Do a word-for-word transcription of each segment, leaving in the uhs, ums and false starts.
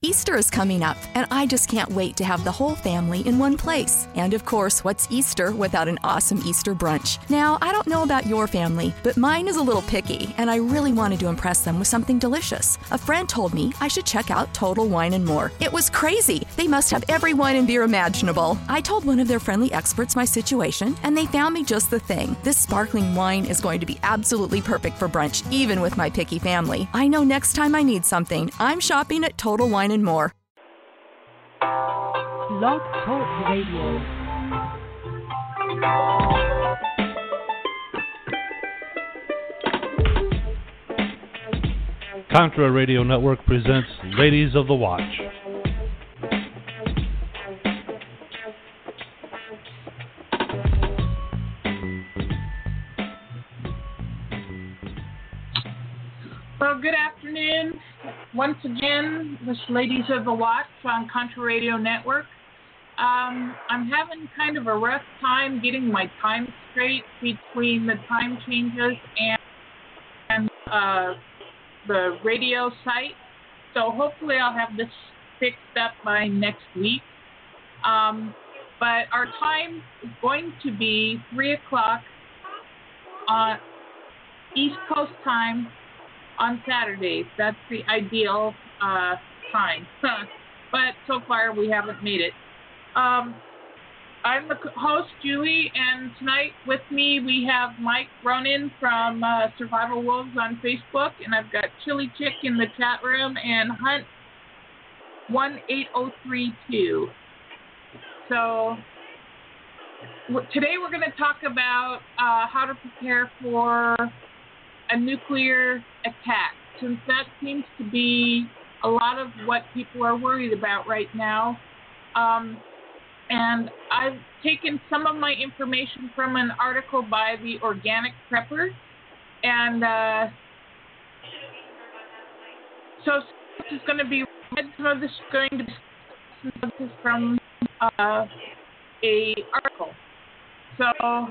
Easter is coming up, and I just can't wait to have the whole family in one place. And of course, what's Easter without an awesome Easter brunch? Now, I don't know about your family, but mine is a little picky, and I really wanted to impress them with something delicious. A friend told me I should check out Total Wine and More. It was crazy. They must have every wine and beer imaginable. I told one of their friendly experts my situation, and they found me just the thing. This sparkling wine is going to be absolutely perfect for brunch, even with my picky family. I know next time I need something, I'm shopping at Total Wine and More. Blog Talk Radio. Contra Radio Network presents Ladies of the Watch. Well, good afternoon. Once again, this Ladies of the Watch on Contra Radio Network. Um, I'm having kind of a rough time getting my time straight between the time changes and, and uh, the radio site. So hopefully I'll have this fixed up by next week. Um, but our time is going to be three o'clock on East Coast time on Saturdays. That's the ideal uh, time. But so far we haven't made it. Um, I'm the host, Julie, and tonight with me we have Mike Ronan from uh, Survival Wolves on Facebook, and I've got Chili Chick in the chat room, and Hunt one eight zero three two. So w- today we're going to talk about uh, how to prepare for a nuclear attack, since that seems to be a lot of what people are worried about right now. Um, and I've taken some of my information from an article by the Organic Prepper, and uh, so this is going to be read. Some of this is going to be some of this from uh, a article. So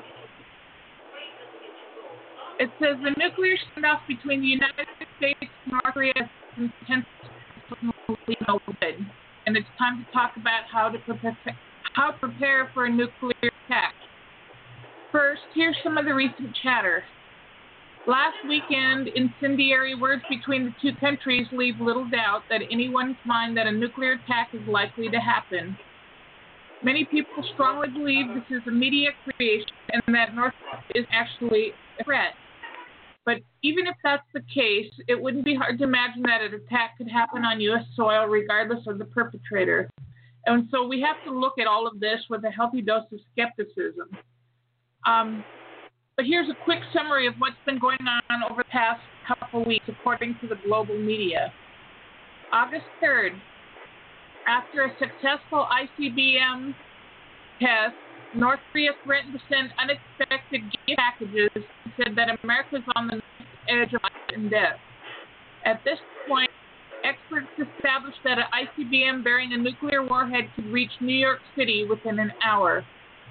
it says the nuclear standoff between the United States and North Korea has intensified, and it's time to talk about how to prepare, how to prepare for a nuclear attack. First, here's some of the recent chatter. Last weekend, incendiary words between the two countries leave little doubt that anyone's mind that a nuclear attack is likely to happen. Many people strongly believe this is a media creation and that North Korea is actually a threat. But even if that's the case, it wouldn't be hard to imagine that an attack could happen on U S soil regardless of the perpetrator. And so we have to look at all of this with a healthy dose of skepticism. Um, but here's a quick summary of what's been going on over the past couple of weeks, according to the global media. August third, after a successful I C B M test, North Korea threatened to send unexpected gift packages and said that America is on the edge of life and death. At this point, experts established that an I C B M bearing a nuclear warhead could reach New York City within an hour.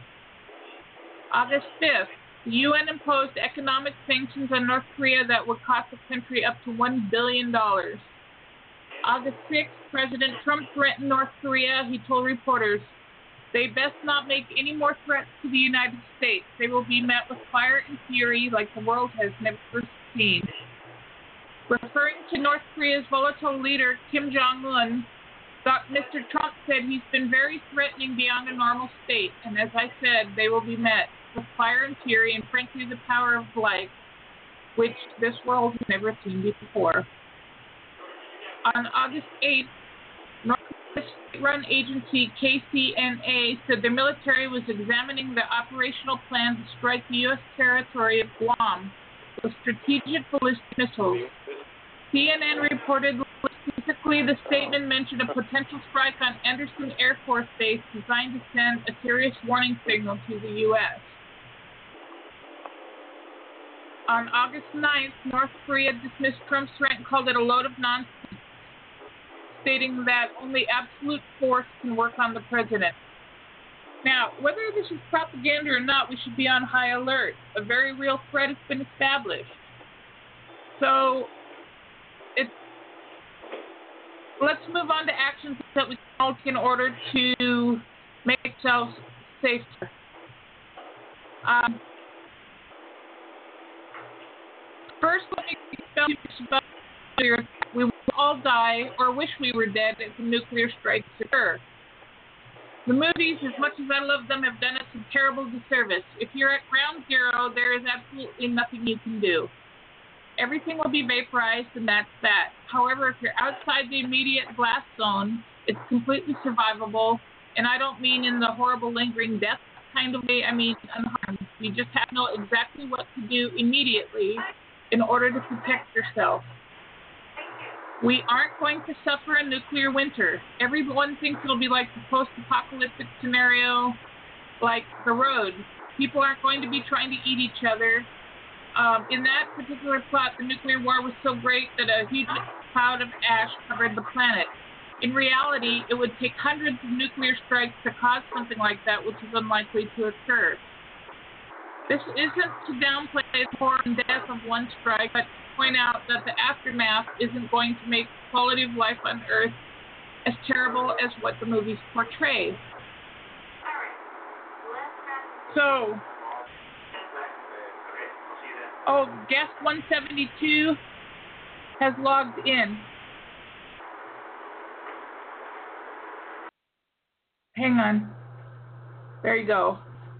August fifth, the U N imposed economic sanctions on North Korea that would cost the country up to one billion dollars. August sixth, President Trump threatened North Korea. He told reporters, "They best not make any more threats to the United States. They will be met with fire and fury like the world has never seen." Referring to North Korea's volatile leader, Kim Jong-un, Mister Trump said he's been very threatening beyond a normal state, and as I said, they will be met with fire and fury and, frankly, the power of life, which this world has never seen before. On August eighth, North Korea's state-run agency K C N A said the military was examining the operational plan to strike the U S territory of Guam with strategic ballistic missiles. C N N reported specifically the statement mentioned a potential strike on Andersen Air Force Base designed to send a serious warning signal to the U S On August ninth, North Korea dismissed Trump's threat and called it a load of nonsense, stating that only absolute force can work on the president. Now, whether this is propaganda or not, we should be on high alert. A very real threat has been established. So, it's let's move on to actions that we can all take in order to make ourselves safer. Um, first, let me tell you about nuclear. We will all die or wish we were dead if a nuclear strikes occur. The movies, as much as I love them, have done us a terrible disservice. If you're at ground zero, there is absolutely nothing you can do. Everything will be vaporized, and that's that. However, if you're outside the immediate blast zone, it's completely survivable, and I don't mean in the horrible lingering death kind of way. I mean unharmed. You just have to know exactly what to do immediately in order to protect yourself. We aren't going to suffer a nuclear winter. Everyone thinks it'll be like the post-apocalyptic scenario, like The Road. People aren't going to be trying to eat each other. Um, in that particular plot, the nuclear war was so great that a huge cloud of ash covered the planet. In reality, it would take hundreds of nuclear strikes to cause something like that, which is unlikely to occur. This isn't to downplay the horror and death of one strike, but to point out that the aftermath isn't going to make the quality of life on Earth as terrible as what the movies portray. So, oh, guest one seventy-two has logged in. Hang on. There you go.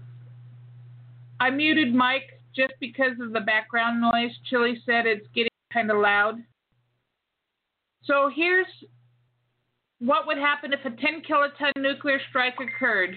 I muted Mike just because of the background noise. Chili said it's getting kind of loud. So here's what would happen if a ten kiloton nuclear strike occurred.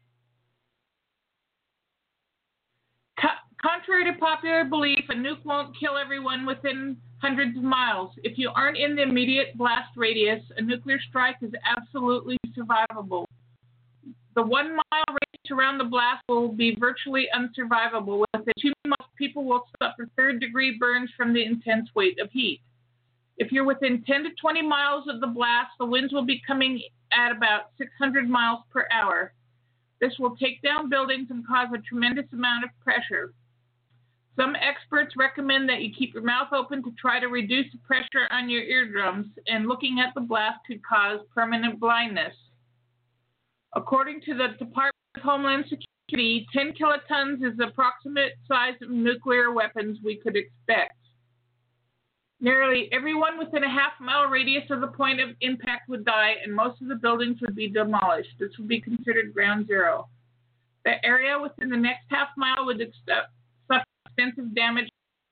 Co- contrary to popular belief, a nuke won't kill everyone within hundreds of miles. If you aren't in the immediate blast radius, a nuclear strike is absolutely survivable. The one mile radius around the blast will be virtually unsurvivable. Within two miles, people will suffer third degree burns from the intense weight of heat. If you're within ten to twenty miles of the blast, the winds will be coming at about six hundred miles per hour. This will take down buildings and cause a tremendous amount of pressure. Some experts recommend that you keep your mouth open to try to reduce the pressure on your eardrums, and looking at the blast could cause permanent blindness. According to the Department of Homeland Security, ten kilotons is the approximate size of nuclear weapons we could expect. Nearly everyone within a half-mile radius of the point of impact would die, and most of the buildings would be demolished. This would be considered ground zero. The area within the next half-mile would accept, suffer extensive damage.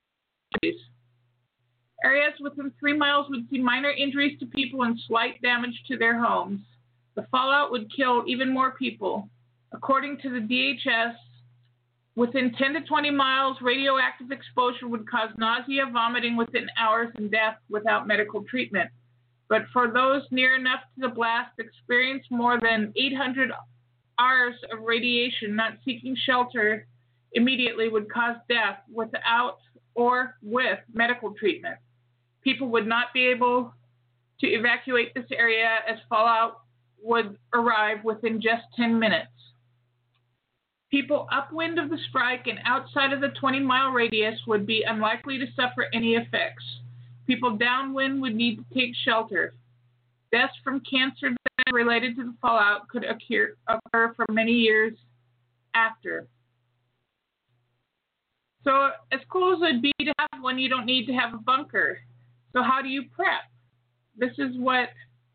Areas within three miles would see minor injuries to people and slight damage to their homes. The fallout would kill even more people. According to the D H S, within ten to twenty miles, radioactive exposure would cause nausea, vomiting within hours, and death without medical treatment. But for those near enough to the blast, experience more than eight hundred hours of radiation, not seeking shelter immediately would cause death without or with medical treatment. People would not be able to evacuate this area as fallout would arrive within just ten minutes. People upwind of the strike and outside of the twenty mile radius would be unlikely to suffer any effects. People downwind would need to take shelter. Deaths from cancer related to the fallout could occur, occur for many years after. So as cool as it'd be to have one, you don't need to have a bunker. So how do you prep? This is what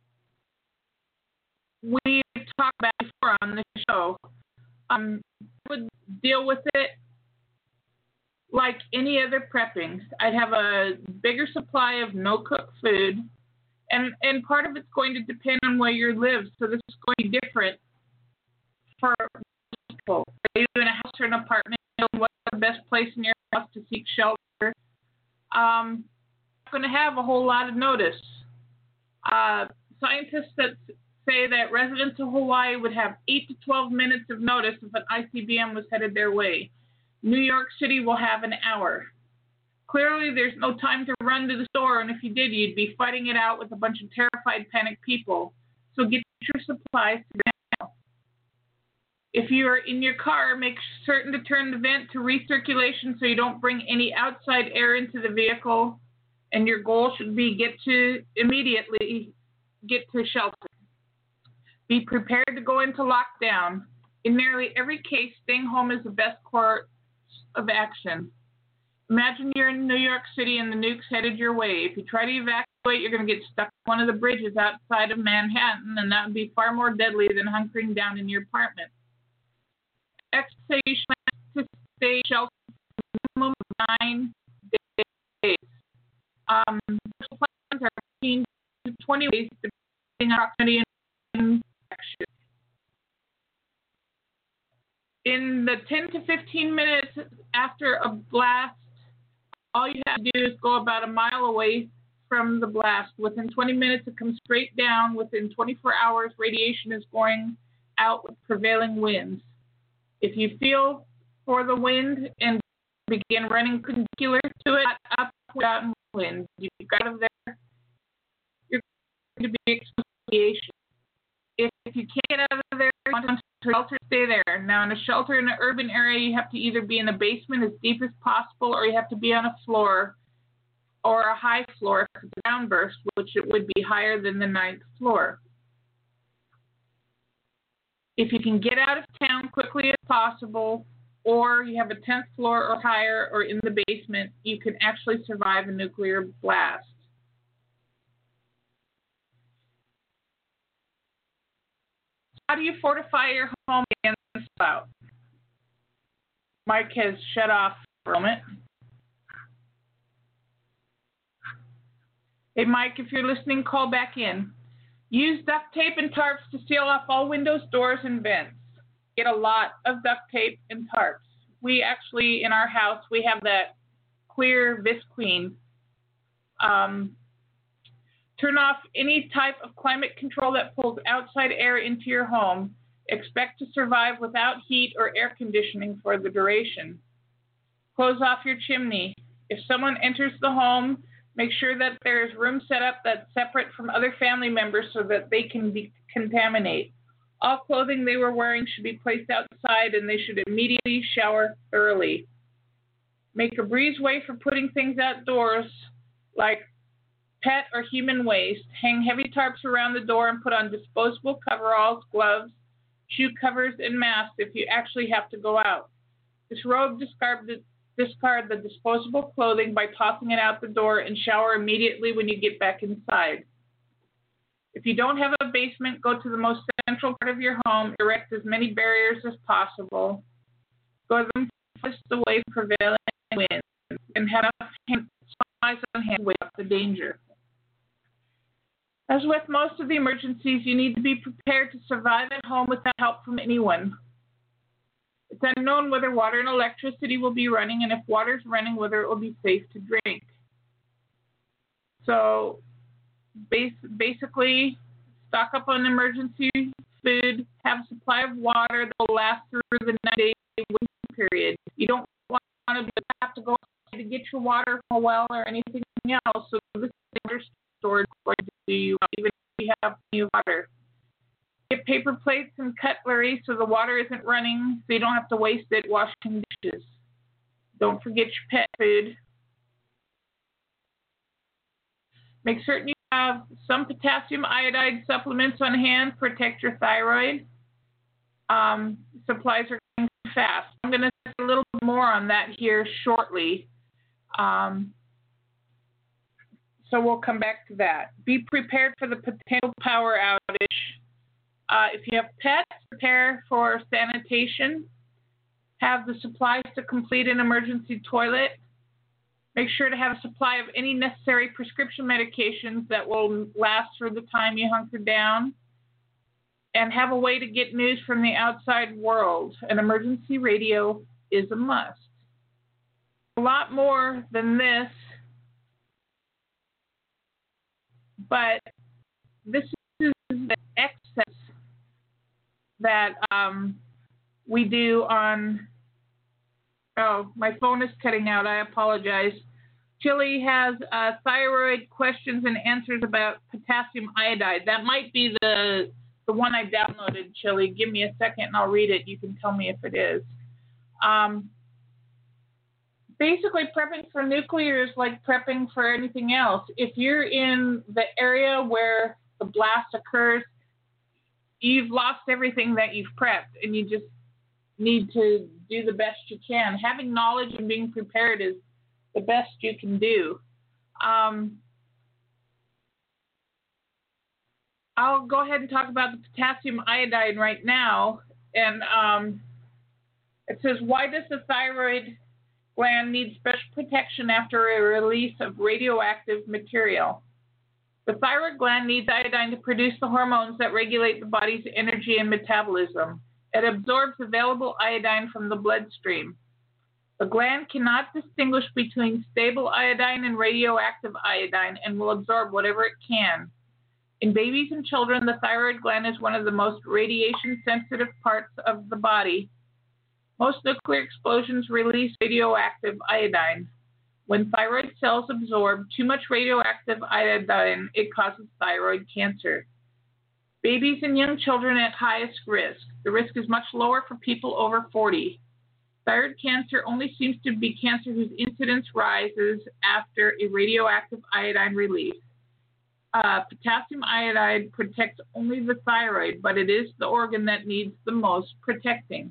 we've talked about before on the show. Um, I would deal with it like any other prepping. I'd have a bigger supply of no-cook food, and, and part of it's going to depend on where you live, so this is going to be different for people. Are you in a house or an apartment? What's the best place in your house to seek shelter? Um, not going to have a whole lot of notice. Uh, scientists that say that residents of Hawaii would have eight to twelve minutes of notice if an I C B M was headed their way. New York City will have an hour. Clearly, there's no time to run to the store, and if you did, you'd be fighting it out with a bunch of terrified, panicked people. So get your supplies now. If you're in your car, make certain to turn the vent to recirculation so you don't bring any outside air into the vehicle, and your goal should be get to immediately get to shelter. Be prepared to go into lockdown. In nearly every case, staying home is the best course of action. Imagine you're in New York City and the nuke's headed your way. If you try to evacuate, you're going to get stuck on one of the bridges outside of Manhattan, and that would be far more deadly than hunkering down in your apartment. Experts say you should to stay sheltered for a minimum of nine days. Um, plans are fifteen to twenty days, depending on proximity and infection. In the ten to fifteen minutes after a blast, all you have to do is go about a mile away from the blast. Within twenty minutes, it comes straight down. Within twenty-four hours, radiation is going out with prevailing winds. If you feel for the wind and begin running perpendicular to it, up, out, and wind, you got out of there, you're going to be exposed to radiation. If, if you can't get out of there, you want to shelter, stay there. Now, in a shelter in an urban area, you have to either be in a basement as deep as possible, or you have to be on a floor or a high floor if it's a ground burst, which it would be higher than the ninth floor. If you can get out of town quickly as possible, or you have a tenth floor or higher or in the basement, you can actually survive a nuclear blast. How do you fortify your home against the fallout? Mike has shut off for a moment. Hey, Mike, if you're listening, call back in. Use duct tape and tarps to seal off all windows, doors, and vents. Get a lot of duct tape and tarps. We actually, in our house, we have that clear visqueen. Um, turn off any type of climate control that pulls outside air into your home. Expect to survive without heat or air conditioning for the duration. Close off your chimney. If someone enters the home, make sure that there is room set up that's separate from other family members so that they can decontaminate. All clothing they were wearing should be placed outside, and they should immediately shower thoroughly. Make a breezeway for putting things outdoors, like pet or human waste. Hang heavy tarps around the door and put on disposable coveralls, gloves, shoe covers, and masks if you actually have to go out. Disrobe, discard the, discard the disposable clothing by tossing it out the door, and shower immediately when you get back inside. If you don't have a basement, go to the most central part of your home, erect as many barriers as possible. Go to them farthest away from prevailing winds, and have enough supplies on hand to wake up the danger. As with most of the emergencies, you need to be prepared to survive at home without help from anyone. It's unknown whether water and electricity will be running, and if water is running, whether it will be safe to drink. So base, basically, stock up on emergency food, have a supply of water that will last through the nine-day winter period. You don't want to have to go to get your water from a well or anything else, so this water storage is going to do you even if you have plenty of water. Get paper plates and cutlery so the water isn't running, so you don't have to waste it washing dishes. Don't forget your pet food. Make certain you have some potassium iodide supplements on hand. Protect your thyroid. Um, supplies are going fast. I'm going to say a little bit more on that here shortly. Um, so we'll come back to that. Be prepared for the potential power outage. Uh, if you have pets, prepare for sanitation. Have the supplies to complete an emergency toilet. Make sure to have a supply of any necessary prescription medications that will last through the time you hunker down. And have a way to get news from the outside world. An emergency radio is a must. A lot more than this, but this is the excess that um, we do on, oh, my phone is cutting out, I apologize. Chili has uh, thyroid questions and answers about potassium iodide. That might be the, the one I downloaded, Chili. Give me a second and I'll read it. You can tell me if it is. Um, basically, prepping for nuclear is like prepping for anything else. If you're in the area where the blast occurs, you've lost everything that you've prepped, and you just need to do the best you can. Having knowledge and being prepared is the best you can do. Um, I'll go ahead and talk about the potassium iodide right now. And um, it says, why does the thyroid gland need special protection after a release of radioactive material? The thyroid gland needs iodine to produce the hormones that regulate the body's energy and metabolism. It absorbs available iodine from the bloodstream. The gland cannot distinguish between stable iodine and radioactive iodine and will absorb whatever it can. In babies and children, the thyroid gland is one of the most radiation-sensitive parts of the body. Most nuclear explosions release radioactive iodine. When thyroid cells absorb too much radioactive iodine, it causes thyroid cancer. Babies and young children at highest risk. The risk is much lower for people over forty. Thyroid cancer only seems to be cancer whose incidence rises after a radioactive iodine release. Uh, potassium iodide protects only the thyroid, but it is the organ that needs the most protecting.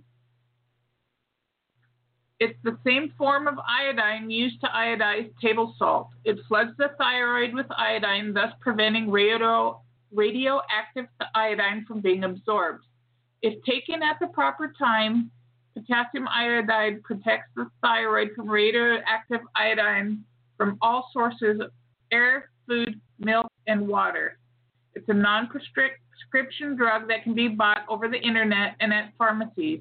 It's the same form of iodine used to iodize table salt. It floods the thyroid with iodine, thus preventing radio, radioactive iodine from being absorbed. If taken at the proper time, potassium iodide protects the thyroid from radioactive iodine from all sources of air, food, milk, and water. It's a non-prescription drug that can be bought over the internet and at pharmacies.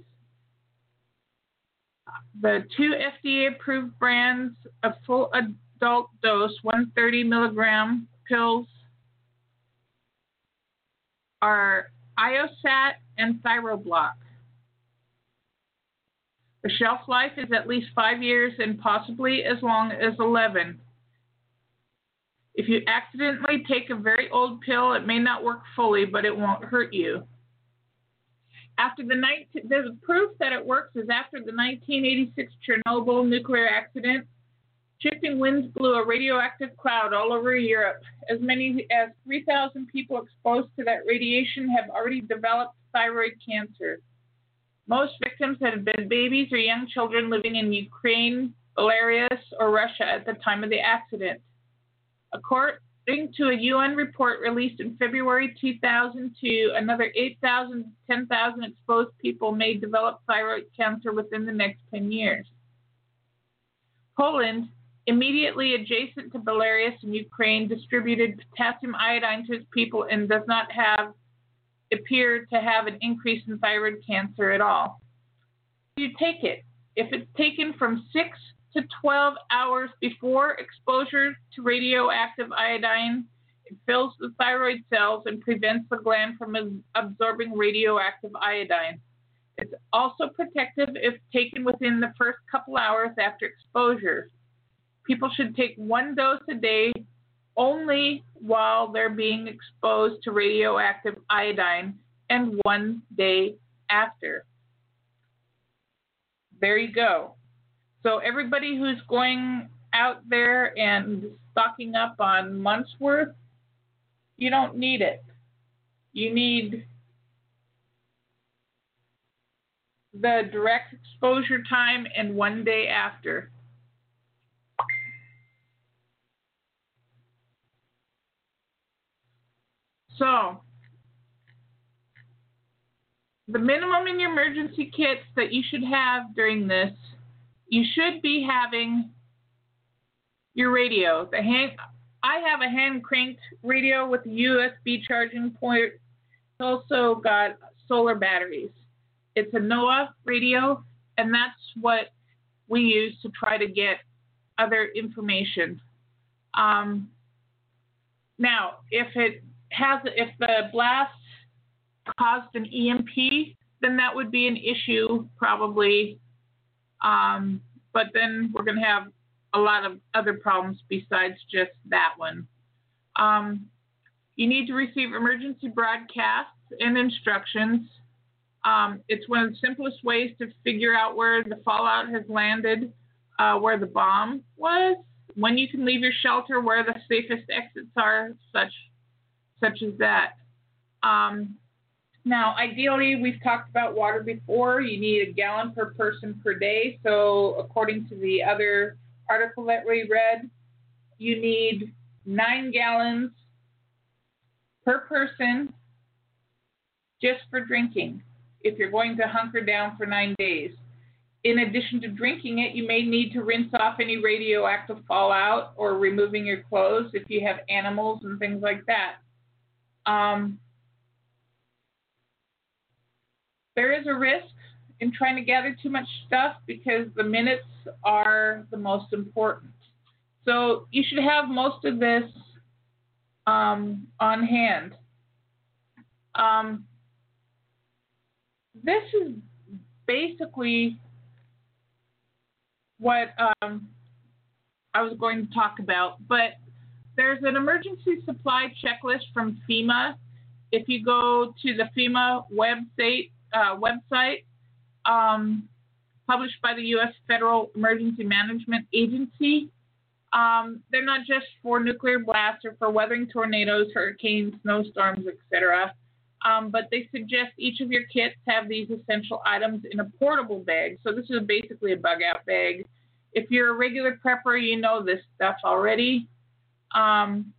The two F D A-approved brands of full adult dose, one hundred thirty milligram pills, are Iosat and Thyroblock. The shelf life is at least five years and possibly as long as eleven. If you accidentally take a very old pill, it may not work fully, but it won't hurt you. After the nineteen, there's proof that it works is after the nineteen eighty-six Chernobyl nuclear accident, shifting winds blew a radioactive cloud all over Europe. As many as three thousand people exposed to that radiation have already developed thyroid cancer. Most victims had been babies or young children living in Ukraine, Belarus, or Russia at the time of the accident. According to a U N report released in February two thousand two, another eight thousand to ten thousand exposed people may develop thyroid cancer within the next ten years. Poland, immediately adjacent to Belarus and Ukraine, distributed potassium iodine to its people and does not have appear to have an increase in thyroid cancer at all. You take it. If it's taken from six to twelve hours before exposure to radioactive iodine, it fills the thyroid cells and prevents the gland from absorbing radioactive iodine. It's also protective if taken within the first couple hours after exposure. People should take one dose a day only while they're being exposed to radioactive iodine and one day after. There you go. So everybody who's going out there and stocking up on months worth, you don't need it. You need the direct exposure time and one day after. So, the minimum in your emergency kits that you should have during this, you should be having your radio. The hand, I have a hand-cranked radio with a U S B charging port. It's also got solar batteries. It's a NOAA radio, and that's what we use to try to get other information. Um, now, if it has, if the blast caused an E M P, then that would be an issue probably. Um, but then we're going to have a lot of other problems besides just that one. Um, you need to receive emergency broadcasts and instructions. Um, it's one of the simplest ways to figure out where the fallout has landed, uh, where the bomb was, when you can leave your shelter, where the safest exits are, such such as that. Um, now, ideally, we've talked about water before. You need a gallon per person per day. So according to the other article that we read, you need nine gallons per person just for drinking if you're going to hunker down for nine days. In addition to drinking it, you may need to rinse off any radioactive fallout or removing your clothes if you have animals and things like that. Um, there is a risk in trying to gather too much stuff because the minutes are the most important. So you should have most of this um, on hand. Um, this is basically what um, I was going to talk about, but there's an emergency supply checklist from FEMA. If you go to the FEMA website, uh, website um, published by the U S Federal Emergency Management Agency, um, they're not just for nuclear blasts or for weathering tornadoes, hurricanes, snowstorms, et cetera, um, but they suggest each of your kits have these essential items in a portable bag. So this is basically a bug-out bag. If you're a regular prepper, you know this stuff already. Um,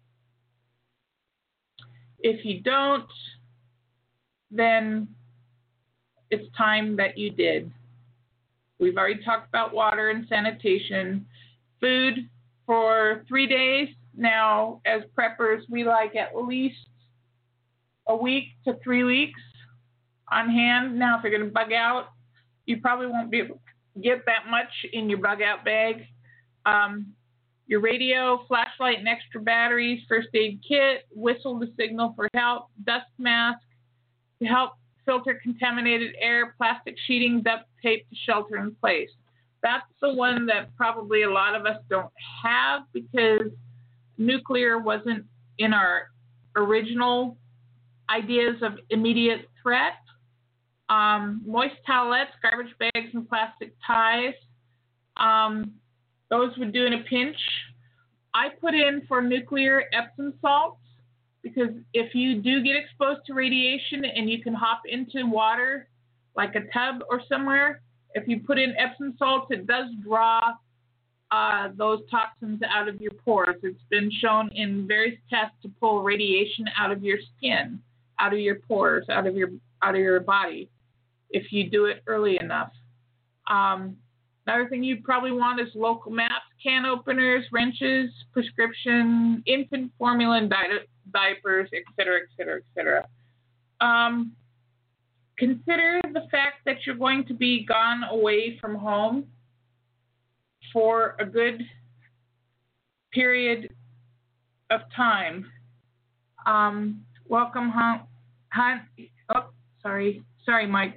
if you don't, then it's time that you did. We've already talked about water and sanitation. Food for three days. Now, as preppers, we like at least a week to three weeks on hand. Now, if you're going to bug out, you probably won't be able to get that much in your bug out bag. Um, your radio, flashlight, and extra batteries, first aid kit, whistle to signal for help, dust mask to help filter contaminated air, plastic sheeting, duct tape to shelter in place. That's the one that probably a lot of us don't have because nuclear wasn't in our original ideas of immediate threat. Um, moist towelettes, garbage bags, and plastic ties. Um, those would do in a pinch. I put in for nuclear Epsom salts because if you do get exposed to radiation and you can hop into water like a tub or somewhere, if you put in Epsom salts, it does draw uh, those toxins out of your pores. It's been shown in various tests to pull radiation out of your skin, out of your pores, out of your out of your body, if you do it early enough. Um, another thing you probably want is local maps, can openers, wrenches, prescription, infant formula and di- diapers, et cetera, et cetera, et cetera. Um, Consider the fact that you're going to be gone away from home for a good period of time. Um, welcome home. Hunt. Oh, sorry. Sorry, Mike.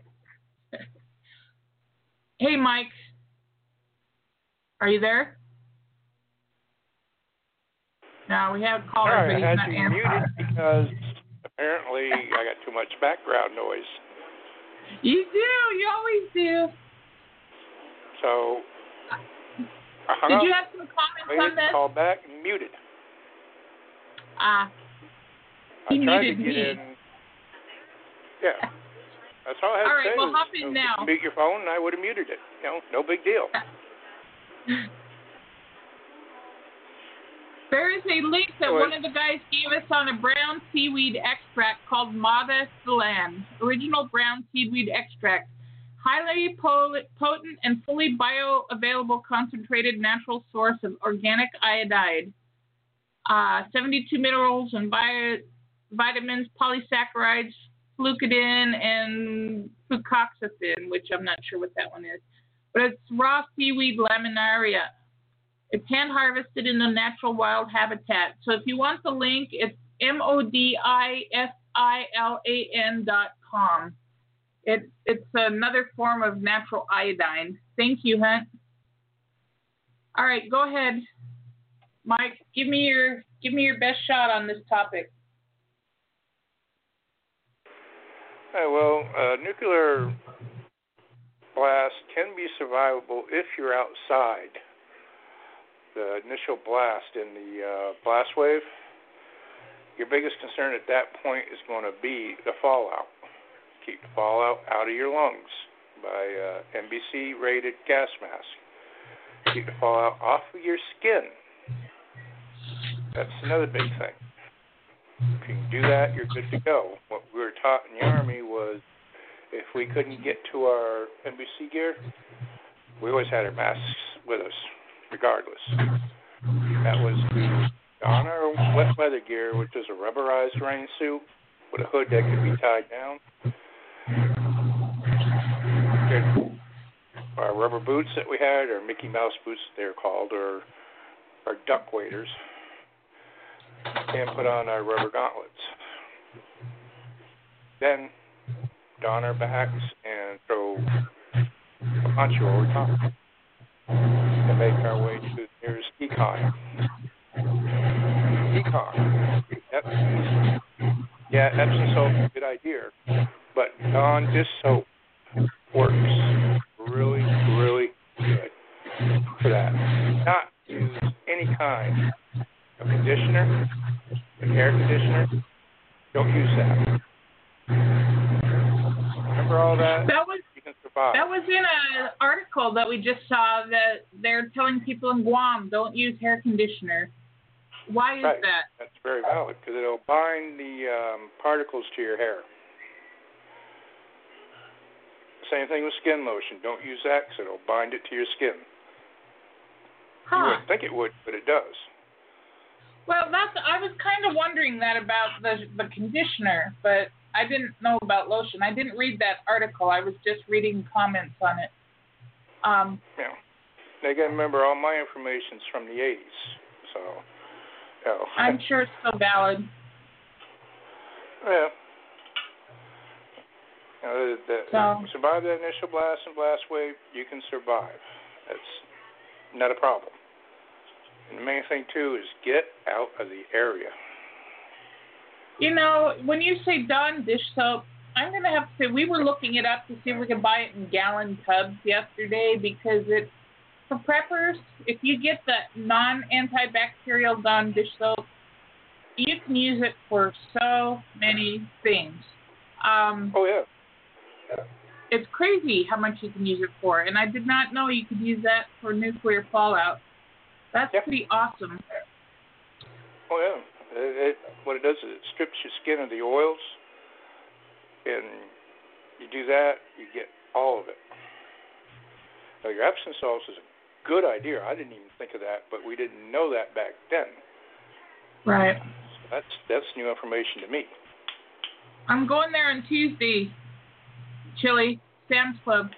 Hey, Mike. Are you there? No, we have a caller, Sorry, but he's I had not you answering. muted because apparently I got too much background noise. You do. You always do. So I hung Did up, you have some comments waited, on this? called back, and muted. Ah. I He tried to muted get me. in. Yeah. That's all I had All to right, say. well, was, hop in you know, now. Mute your phone, and I would have muted it. You know, no big deal. There is a link that Go one ahead. of the guys gave us on a brown seaweed extract called Mada Celan, original brown seaweed extract. Highly potent and fully bioavailable concentrated natural source of organic iodide. Uh, seventy-two minerals and bio, vitamins, polysaccharides, flucidin, and fucoxanthin, which I'm not sure what that one is. But it's raw seaweed laminaria. It's hand harvested in the natural wild habitat. So if you want the link, it's M O D I S I L A N dot com. It, it's another form of natural iodine. Thank you, Hunt. All right, go ahead, Mike. Give me your give me your best shot on this topic. Uh, well, uh, nuclear blast can be survivable if you're outside. The initial blast in the uh, blast wave your biggest concern at that point is going to be the fallout. Keep the fallout out of your lungs by uh, N B C-rated gas mask. Keep the fallout off of your skin. That's another big thing. If you can do that, you're good to go. What we were taught in the Army was if we couldn't get to our N B C gear, we always had our masks with us, regardless. That was to don our wet weather gear, which is a rubberized rain suit with a hood that could be tied down. Our rubber boots that we had, or Mickey Mouse boots they're called, or our duck waders, and put on our rubber gauntlets. Then don our backs and throw a poncho over top and make our way to the nearest econ. Econ. Yep. Yeah, Epsom salt is a good idea, but Dawn dish soap works really, really good for that. Not use any kind of conditioner, like air conditioner. Don't use that. Remember all that? That was you can survive. That was in an article that we just saw that they're telling people in Guam don't use hair conditioner. Why is right. that? That's very valid because it'll bind the um, particles to your hair. Same thing with skin lotion. Don't use that because it'll bind it to your skin. Huh. You wouldn't think it would, but it does. Well, that's I was kind of wondering that about the the conditioner, but I didn't know about lotion. I didn't read that article. I was just reading comments on it. Um, yeah. Now, you got to remember, all my information's from the eighties, so. You know. I'm sure it's still valid. Yeah. You know, the, the, so. Survive that initial blast and blast wave, you can survive. That's not a problem. And the main thing, too, is get out of the area. You know, when you say Dawn dish soap, I'm going to have to say we were looking it up to see if we could buy it in gallon tubs yesterday because it, for preppers, if you get the non-antibacterial Dawn dish soap, you can use it for so many things. Um, oh, yeah. yeah. It's crazy how much you can use it for, and I did not know you could use that for nuclear fallout. That's yep. pretty awesome. Oh, yeah. It, it, what it does is it strips your skin of the oils, and you do that, you get all of it. Now, your Epsom salts is a good idea. I didn't even think of that, but we didn't know that back then. Right. So that's that's new information to me. I'm going there on Tuesday, Chili, Sam's Club.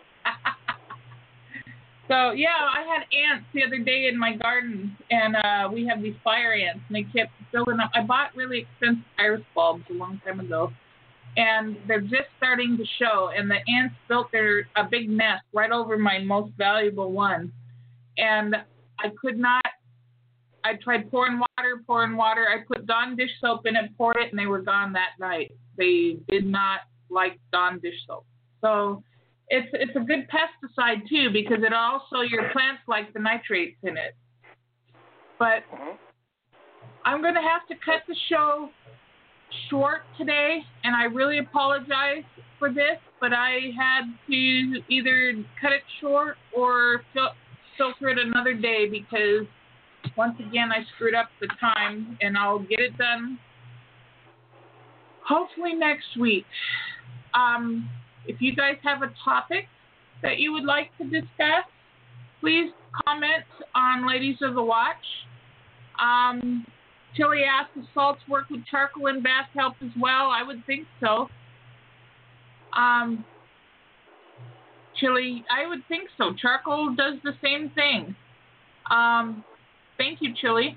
So, yeah, I had ants the other day in my garden, and uh, we have these fire ants, and they kept filling up. I bought really expensive iris bulbs a long time ago, and they're just starting to show, and the ants built their a big nest right over my most valuable one, and I could not, I tried pouring water, pouring water. I put Dawn dish soap in it, poured it, and they were gone that night. They did not like Dawn dish soap. So it's it's a good pesticide, too, because it also, your plants like the nitrates in it. But mm-hmm. I'm going to have to cut the show short today, and I really apologize for this, but I had to either cut it short or fil- filter it another day because, once again, I screwed up the time, and I'll get it done hopefully next week. Um... If you guys have a topic that you would like to discuss, please comment on Ladies of the Watch. Um, Chili asked if salts work with charcoal and bath help as well. I would think so. Um, Chili, I would think so. Charcoal does the same thing. Um, thank you, Chili.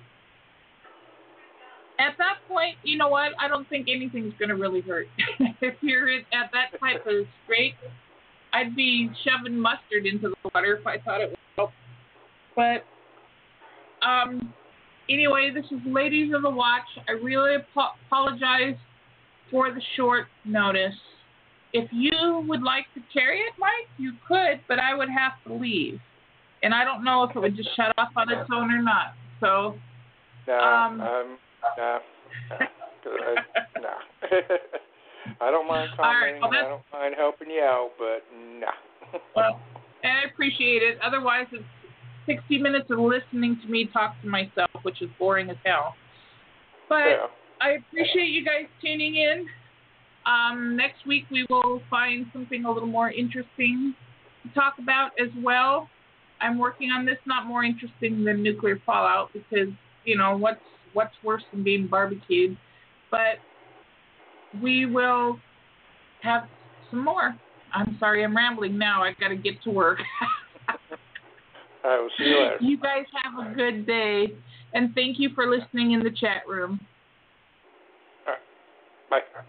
At that point, you know what? I don't think anything's going to really hurt. If you're at that type of scrape, I'd be shoving mustard into the water if I thought it would help. But um, anyway, this is Ladies of the Watch. I really ap- apologize for the short notice. If you would like to carry it, Mike, you could, but I would have to leave. And I don't know if it would just shut off on its own or not. So, no, um, um, no, no. I, no. I don't mind commenting. All right, well, I don't mind helping you out, but no. Well, and I appreciate it. Otherwise, it's sixty minutes of listening to me talk to myself, which is boring as hell. But yeah. I appreciate you guys tuning in. Um, next week we will find something a little more interesting to talk about as well. I'm working on this, not more interesting than nuclear fallout, because, you know, what's what's worse than being barbecued. But we will have some more. I'm sorry, I'm rambling now. I got to get to work. I will see you later. You guys have a good day, and thank you for listening in the chat room. All right. Bye.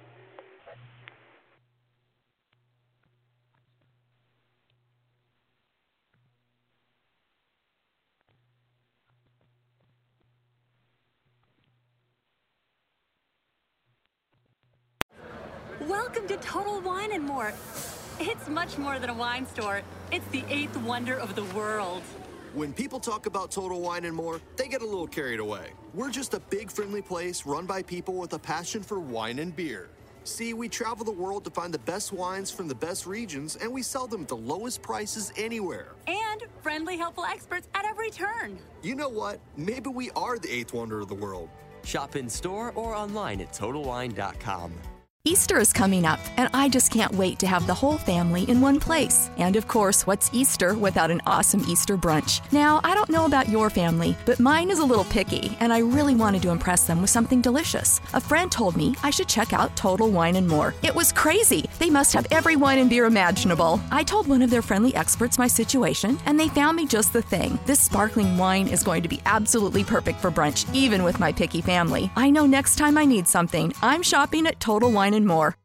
Welcome to Total Wine and More. It's much more than a wine store. It's the eighth wonder of the world. When people talk about Total Wine and More, they get a little carried away. We're just a big, friendly place run by people with a passion for wine and beer. See, we travel the world to find the best wines from the best regions, and we sell them at the lowest prices anywhere. And friendly, helpful experts at every turn. You know what? Maybe we are the eighth wonder of the world. Shop in store or online at total wine dot com. Easter is coming up, and I just can't wait to have the whole family in one place. And of course, what's Easter without an awesome Easter brunch? Now, I don't know about your family, but mine is a little picky, and I really wanted to impress them with something delicious. A friend told me I should check out Total Wine and More. It was crazy. They must have every wine and beer imaginable. I told one of their friendly experts my situation, and they found me just the thing. This sparkling wine is going to be absolutely perfect for brunch, even with my picky family. I know next time I need something, I'm shopping at Total Wine and More.